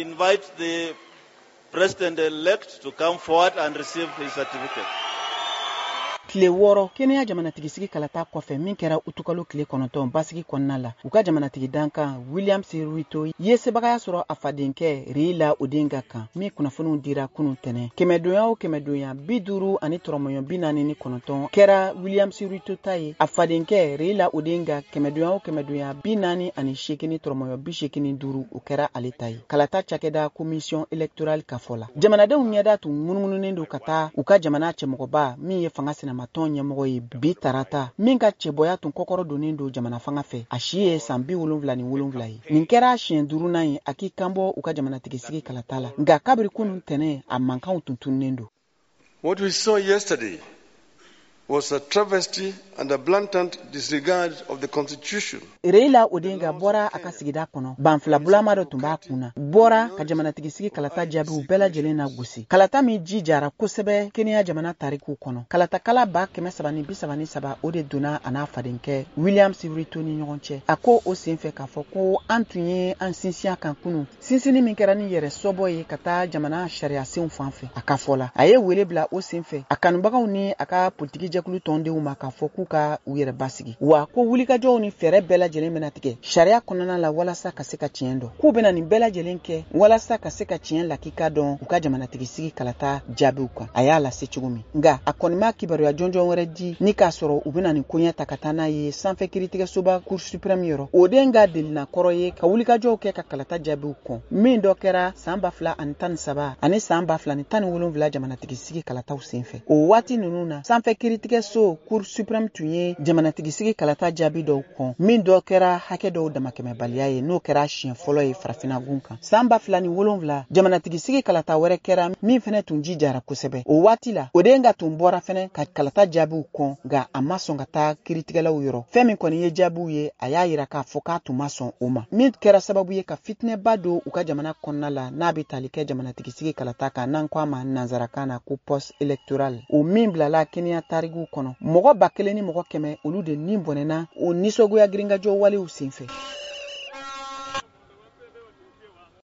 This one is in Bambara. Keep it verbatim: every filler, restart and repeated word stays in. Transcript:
invite the President-elect to come forward and receive his certificate. Kile wɔɔrɔ Kenya jamanatigi sigi kalata kɔfɛ min kɛra utukalo kile kɔnɔntɔn basigi kɔnɔna la u ka jamanatigi dankan William C. Ruto ye sebagaya sɔrɔ a fadenkɛ Raila Odinga kan min kunnafoniw dira kunun tɛnɛ kɛmɛdonya o kɛmɛdonya bi duuru ani tɔrɔmɔɲɔ bi naani ni kɔnɔntɔn kɛra William C. Ruto ta ye a fadenkɛ Raila Odinga kɛmɛdonya o kɛmɛdonya bi naani ani seegin ni tɔrɔmɔɲɔ bi seegin ni duuru o kɛra ale ta ye kalata cakɛda commission électorale ka fɔ la jamanadenw ɲɛda tun munumununen don ka taa u ka jamana cɛmɔgɔba min ye fanga sinama tɔn ɲɛmɔgɔ ye bi tarata min ka cɛbɔya tun kɔkɔrɔ donnen don jamana fanga fɛ a si ye san bi wolonwula ni wolonwula ye nin kɛra siɲɛ duurunan ye a k'i kanbɔ u ka jamanatigi sigi kalata la nka kabiri kunun tɛnɛ a mankanw tun tununnen don. What we saw yesterday was a travesty and a blatant disregard of the constitution. Raila Odinga bɔra a ka sigida kɔnɔ banfila bulama dɔ tun b'a kunna bɔra ka jamanatigi sigi kalata jaabiw bɛɛ lajɛlen na gosi kalata min jijara kosɛbɛ Kenya jamana tarikuw kɔnɔ kalatakala ba kɛmɛ saba ni bi saba ni saba o de donna a n'a fadenkɛ William C. Ruto ni ɲɔgɔn cɛ a ko o senfɛ k'a fɔ ko an tun ye an sinsin kan kunun sinsinni min kɛra ni yɛrɛ sɔbɔ ye ka taa jamana sariyasenw fan fɛ a ka fɔ la a ye wele bila o senfɛ a kanubagaw ni a ka politiki jɛkulu tɔndenw ma k'a fɔ k'u ka u yɛrɛ basigi wa ko wulikajɔw ni fɛɛrɛ bɛɛ lajɛlen bɛna tigɛ sariya kɔnɔna la walasa ka se ka tiɲɛ dɔn k'u bɛna nin bɛɛ lajɛlen kɛ walasa ka se ka tiɲɛ lakika dɔn u ka jamanatigi sigi kalata jaabiw kan a y'a lase cogo min nka a kɔni ma kibaruya jɔnjɔn wɛrɛ di ni k'a sɔrɔ u bɛna nin koɲɛ ta ka taa n'a ye sanfɛ kiiritigɛsoba cour suprême yɔrɔ o den ka delina kɔrɔ ye ka wulikajɔw kɛ ka kalata jaabiw kɔn min dɔ kɛra san ba fila ani tan ni saba ani san ba fila ni tan ni wolonwula jamanatigi sigi kalataw senfɛ o waati ninnu na sanfɛ kiiritigɛso cour suprême tun ye jamanatigi sigi kalata jaabi dɔw kɔn min dɔ kɛra hakɛ dɔw damakɛmɛbaliya ye n'o kɛra siɲɛ fɔlɔ ye farafina gun kan san ba fila ni wolonwula jamanatigi sigi kalata wɛrɛ kɛra min fɛnɛ tun jijara kosɛbɛ o waati la o den ka tun bɔra fɛnɛ ka kalata jaabiw kɔn nka a ma sɔn ka taa kiiritigɛlaw yɔrɔ fɛn min kɔni ye jaabiw ye a y'a yira k'a fɔ k'a tun ma sɔn o ma min kɛra sababu ye ka fitinɛba don u ka jamana kɔnɔna la n'a bɛ tali kɛ jamanatigi sigi kalata kan n'an ko a ma nanzarakan na ko poste électoral o min bilala Kenya tarikuw kɔnɔ mɔgɔ ba kelen ni mɔgɔ kɛmɛ olu de ni bɔnɛna o nisɔgoya girinkajɔ walew senfɛ.